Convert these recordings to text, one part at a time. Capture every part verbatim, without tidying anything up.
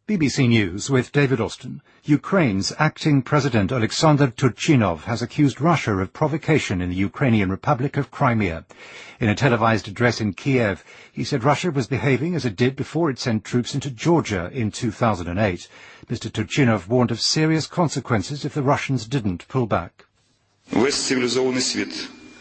B B C News with David Austin. Ukraine's acting president Alexander Turchinov has accused Russia of provocation in the Ukrainian Republic of Crimea. In a televised address in Kiev, he said Russia was behaving as it did before it sent troops into Georgia in two thousand eight. Mister Turchinov warned of serious consequences if the Russians didn't pull back. The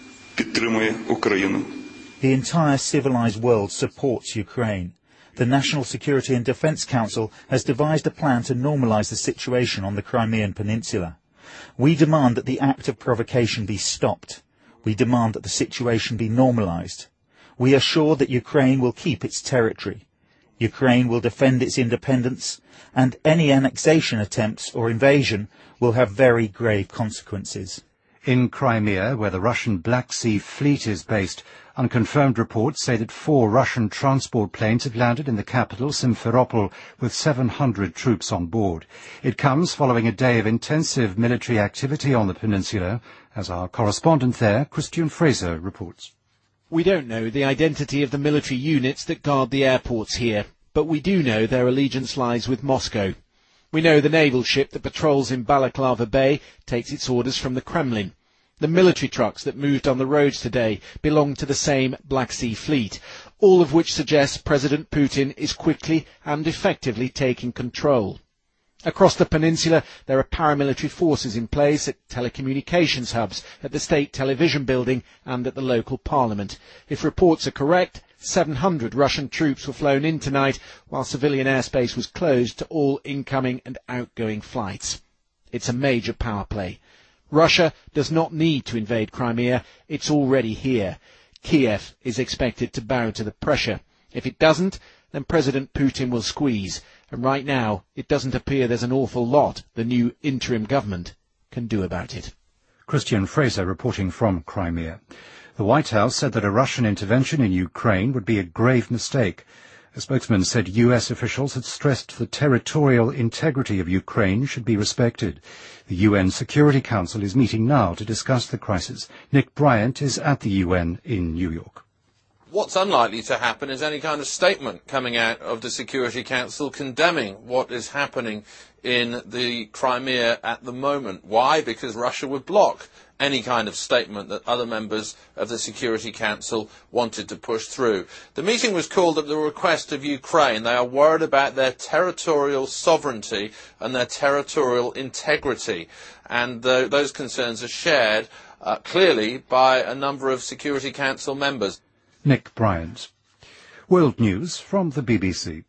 entire civilized world supports Ukraine. The National Security and Defence Council has devised a plan to normalise the situation on the Crimean Peninsula. We demand that the act of provocation be stopped. We demand that the situation be normalised. We are sure that Ukraine will keep its territory. Ukraine will defend its independence, and any annexation attempts or invasion will have very grave consequences. In Crimea, where the Russian Black Sea Fleet is based, unconfirmed reports say that four Russian transport planes have landed in the capital, Simferopol, with seven hundred troops on board. It comes following a day of intensive military activity on the peninsula, as our correspondent there, Christian Fraser, reports. We don't know the identity of the military units that guard the airports here, but we do know their allegiance lies with Moscow. We know the naval ship that patrols in Balaclava Bay takes its orders from the Kremlin. The military trucks that moved on the roads today belong to the same Black Sea Fleet, all of which suggests President Putin is quickly and effectively taking control. Across the peninsula, there are paramilitary forces in place at telecommunications hubs, at the state television building and at the local parliament. If reports are correct, seven hundred Russian troops were flown in tonight, while civilian airspace was closed to all incoming and outgoing flights. It's a major power play. Russia does not need to invade Crimea. It's already here. Kiev is expected to bow to the pressure. If it doesn't, then President Putin will squeeze. And right now, it doesn't appear there's an awful lot the new interim government can do about it. Christian Fraser reporting from Crimea. The White House said that a Russian intervention in Ukraine would be a grave mistake. A spokesman said U S officials had stressed the territorial integrity of Ukraine should be respected. The U N Security Council is meeting now to discuss the crisis. Nick Bryant is at the U N in New York. What's unlikely to happen is any kind of statement coming out of the Security Council condemning what is happening in the Crimea at the moment. Why? Because Russia would block any kind of statement that other members of the Security Council wanted to push through. The meeting was called at the request of Ukraine. They are worried about their territorial sovereignty and their territorial integrity, and uh, those concerns are shared uh, clearly by a number of Security Council members. Nick Bryant. World News from the B B C.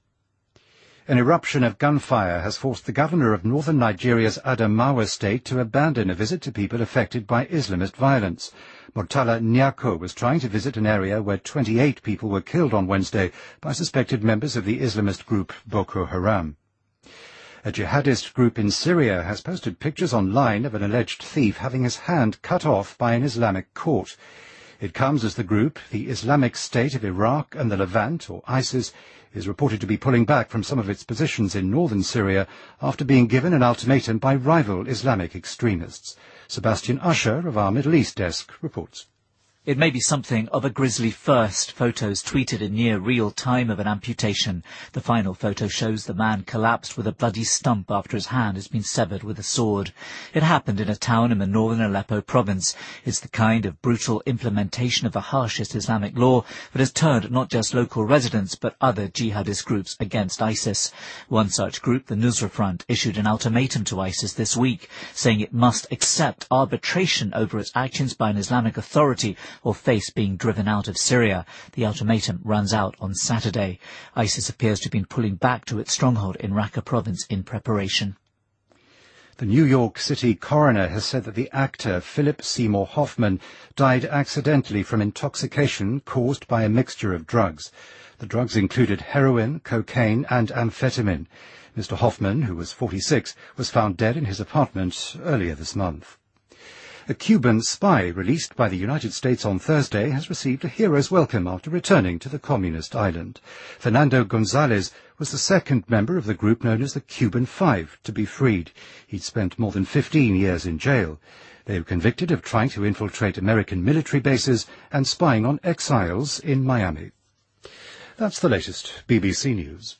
An eruption of gunfire has forced the governor of northern Nigeria's Adamawa state to abandon a visit to people affected by Islamist violence. Murtala Nyako was trying to visit an area where twenty-eight people were killed on Wednesday by suspected members of the Islamist group Boko Haram. A jihadist group in Syria has posted pictures online of an alleged thief having his hand cut off by an Islamic court. It comes as the group, the Islamic State of Iraq and the Levant, or ISIS, is reported to be pulling back from some of its positions in northern Syria after being given an ultimatum by rival Islamic extremists. Sebastian Usher of our Middle East desk reports. It may be something of a grisly first. Photos tweeted in near real time of an amputation. The final photo shows the man collapsed with a bloody stump after his hand has been severed with a sword. It happened in a town in the northern Aleppo province. It's the kind of brutal implementation of the harshest Islamic law that has turned not just local residents but other jihadist groups against ISIS. One such group, the Nusra Front, issued an ultimatum to ISIS this week, saying it must accept arbitration over its actions by an Islamic authority or face being driven out of Syria. The ultimatum runs out on Saturday. ISIS appears to have been pulling back to its stronghold in Raqqa province in preparation. The New York City coroner has said that the actor Philip Seymour Hoffman died accidentally from intoxication caused by a mixture of drugs. The drugs included heroin, cocaine and amphetamine. Mister Hoffman, who was forty-six, was found dead in his apartment earlier this month. A Cuban spy released by the United States on Thursday has received a hero's welcome after returning to the communist island. Fernando Gonzalez was the second member of the group known as the Cuban Five to be freed. He'd spent more than fifteen years in jail. They were convicted of trying to infiltrate American military bases and spying on exiles in Miami. That's the latest B B C News.